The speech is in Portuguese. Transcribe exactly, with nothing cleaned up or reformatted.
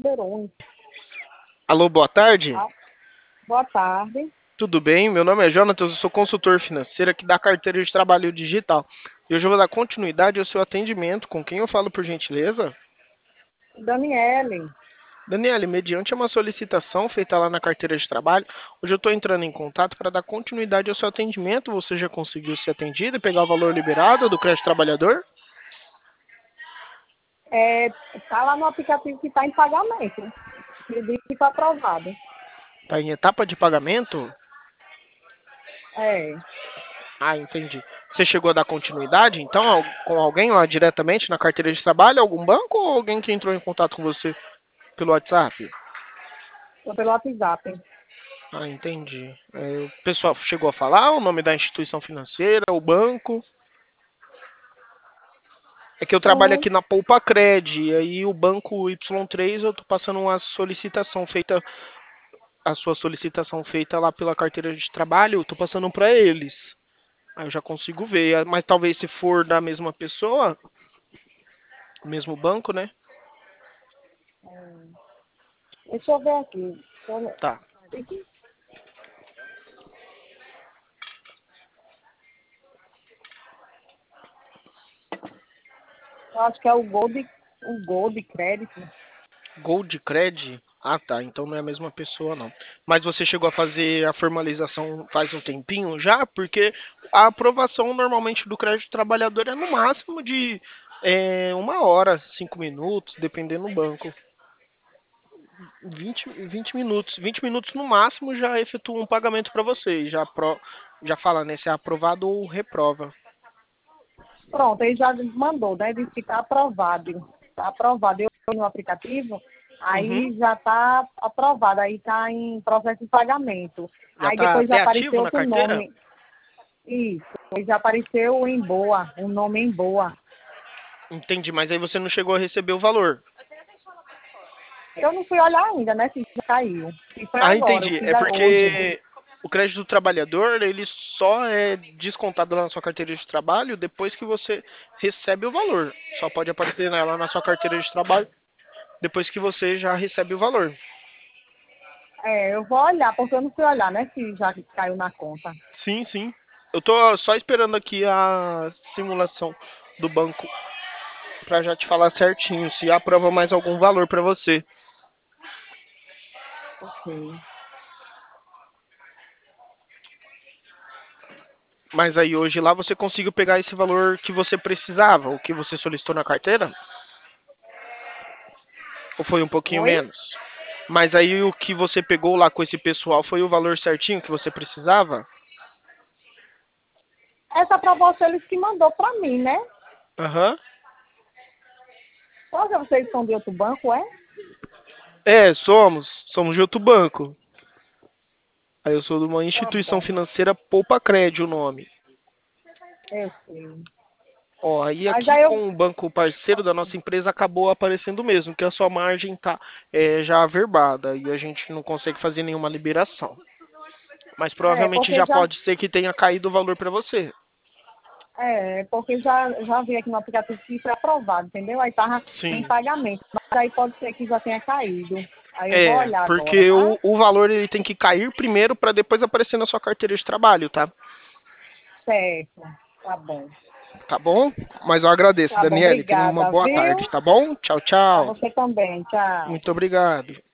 liberou. um- Alô, boa tarde. Ah, boa tarde. Tudo bem? Meu nome é Jonatas, eu sou consultor financeiro aqui da carteira de trabalho digital. E hoje eu vou dar continuidade ao seu atendimento. Com quem eu falo, por gentileza? Daniele. Daniele, mediante uma solicitação feita lá na carteira de trabalho, hoje eu estou entrando em contato para dar continuidade ao seu atendimento. Você já conseguiu ser atendido e pegar o valor liberado do crédito trabalhador? É, tá lá no aplicativo que está em pagamento. Ele disse que está aprovado. Está em etapa de pagamento? É. Ah, entendi. Você chegou a dar continuidade, então, ao- com alguém lá diretamente na carteira de trabalho, algum banco ou alguém que entrou em contato com você pelo WhatsApp? Tô pelo WhatsApp. Ah, entendi. É, o pessoal chegou a falar o nome da instituição financeira, o banco? É que eu trabalho Uhum. aqui na Poupa Cred, e aí o banco Y três eu tô passando uma solicitação feita, a sua solicitação feita lá pela carteira de trabalho, eu tô passando para eles. Aí eu já consigo ver, mas talvez se for da mesma pessoa, mesmo banco, né? Deixa eu ver aqui. Deixa eu ver. Tá. Eu acho que é o Gold, o Gold Crédito. Gold Cred? Ah, tá. Então não é a mesma pessoa, não. Mas você chegou a fazer a formalização faz um tempinho já? Porque a aprovação normalmente do crédito trabalhador é no máximo de é, uma hora, cinco minutos, dependendo do banco. Vinte, vinte minutos. Vinte minutos no máximo já efetua um pagamento para você. Já, pro, já fala, né? Se é aprovado ou reprova. Pronto, ele já mandou, né? Disse que está aprovado. Está aprovado. Eu fui no aplicativo, Uhum. aí já está aprovado. Aí está em processo de pagamento. Já Aí tá depois já até ativo apareceu na outro carteira? nome. Isso. Aí já apareceu em boa, um nome em boa. Entendi, mas aí você não chegou a receber o valor. Eu não fui olhar ainda, né? Se já caiu. E foi Ah, agora, eu entendi. fiz É a- hoje. porque o crédito do trabalhador, ele só é descontado lá na sua carteira de trabalho depois que você recebe o valor. Só pode aparecer né, lá na sua carteira de trabalho depois que você já recebe o valor. É, eu vou olhar, porque eu não fui olhar, né? Se já caiu na conta. Sim, sim. Eu tô só esperando aqui a simulação do banco para já te falar certinho se aprova mais algum valor para você. Ok. Mas aí hoje lá você conseguiu pegar esse valor que você precisava, o que você solicitou na carteira? Ou foi um pouquinho Oi? menos? Mas aí o que você pegou lá com esse pessoal foi o valor certinho que você precisava? Essa proposta eles que mandou pra mim, né? Aham. Só que vocês são de outro banco, é? É, somos. Somos de outro banco. Aí eu sou de uma Tá instituição bom, financeira Poupa Cred, o nome. eu sei. Ó, aí Mas aqui aí eu. com o banco parceiro da nossa empresa acabou aparecendo mesmo, que a sua margem tá é, já averbada e a gente não consegue fazer nenhuma liberação. Mas É, provavelmente porque já já. pode ser que tenha caído o valor para você. É, porque já, já vi aqui no aplicativo que foi aprovado, entendeu? Aí tava em Sim. pagamento. Mas aí pode ser que já tenha caído. Aí eu vou É, olhar agora, porque tá? o, o valor ele tem que cair primeiro para depois aparecer na sua carteira de trabalho, tá? Certo. Tá bom. Tá bom? Mas eu agradeço, Tá bom, Daniele. Tenha uma obrigada, boa tarde, viu? tá bom? Tchau, Pra tchau. você também. Tchau. Muito obrigado.